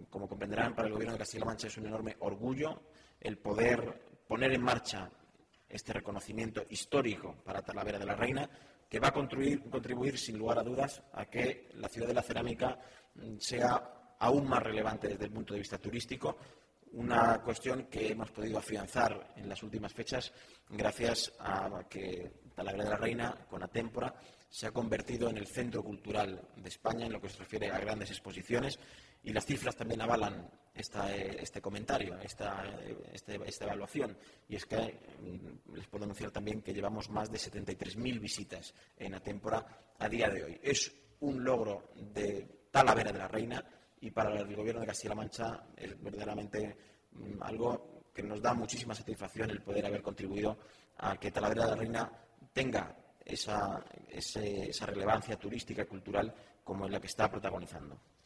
Como comprenderán, para el Gobierno de Castilla-La Mancha es un enorme orgullo el poder poner en marcha este reconocimiento histórico para Talavera de la Reina, que va a contribuir sin lugar a dudas a que la ciudad de la cerámica sea aún más relevante desde el punto de vista turístico, una cuestión que hemos podido afianzar en las últimas fechas gracias a que Talavera de la Reina, con Atémpora, se ha convertido en el centro cultural de España en lo que se refiere a grandes exposiciones, y las cifras también avalan este comentario, esta evaluación, y es que les puedo anunciar también que llevamos más de 73.000 visitas en Atémpora a día de hoy. Es un logro de Talavera de la Reina, y para el Gobierno de Castilla-La Mancha es verdaderamente algo que nos da muchísima satisfacción el poder haber contribuido a que Talavera de la Reina tenga esa relevancia turística y cultural como en la que está protagonizando.